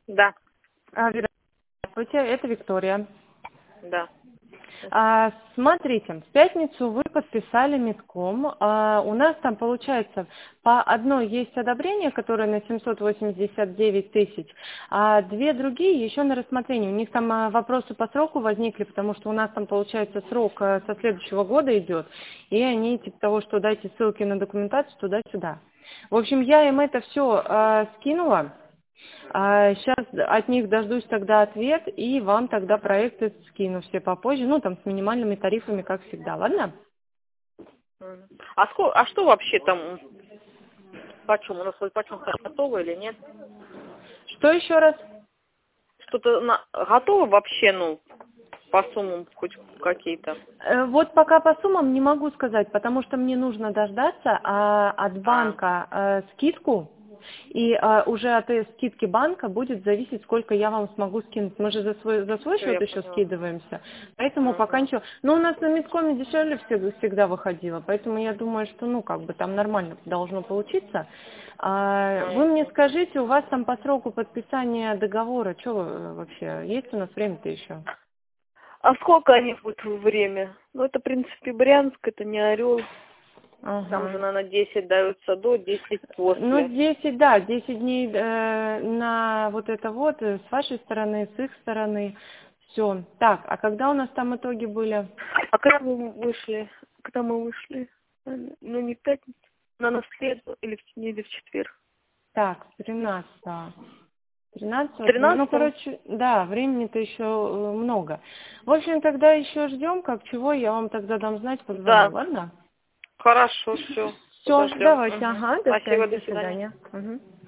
Да, Здравствуйте, это Виктория. да. Смотрите, в пятницу вы подписали Митком. У нас там получается по одной есть одобрение, которое на 789 тысяч, а две другие еще на рассмотрение. У них там вопросы по сроку возникли, потому что у нас там получается срок со следующего года идет, и они типа того, что дайте ссылки на документацию туда-сюда. В общем, я им это все скинула. Сейчас от них дождусь тогда ответ, и вам тогда проекты скину все попозже, ну, там, с минимальными тарифами, как всегда, ладно? А что вообще там, почем? У нас хоть почем готово или нет? Что еще раз? Что-то готово вообще, по суммам хоть какие-то? Вот пока по суммам не могу сказать, потому что мне нужно дождаться от банка скидку, и уже от скидки банка будет зависеть, сколько я вам смогу скинуть. Мы же за свой Всё, счет я еще поняла. скидываемся, поэтому пока Ага. ничего. Но у нас на Миткоме дешевле всегда выходило, поэтому я думаю, что, там нормально должно получиться. Вы мне скажите, у вас там по сроку подписания договора, что вообще, есть у нас время-то еще? А сколько они будут время? Это, в принципе, Брянск, это не Орел. Там же, Ага. наверное, 10 дается до, 10 после. 10, да, 10 дней на вот это вот, с вашей стороны, с их стороны. Все. Так, а когда у нас там итоги были? А когда мы вышли? Когда мы вышли? Не в пятницу, на среду или в четверг. Так, 13. 13, Тринадцатого? да, времени-то еще много. В общем, тогда еще ждем, как чего, я вам тогда дам знать, позвоню, Да. ладно? Хорошо, все. Все, Подождем. давайте, Угу. ага, до Спасибо, связи, до до свидания. свидания. Мгм.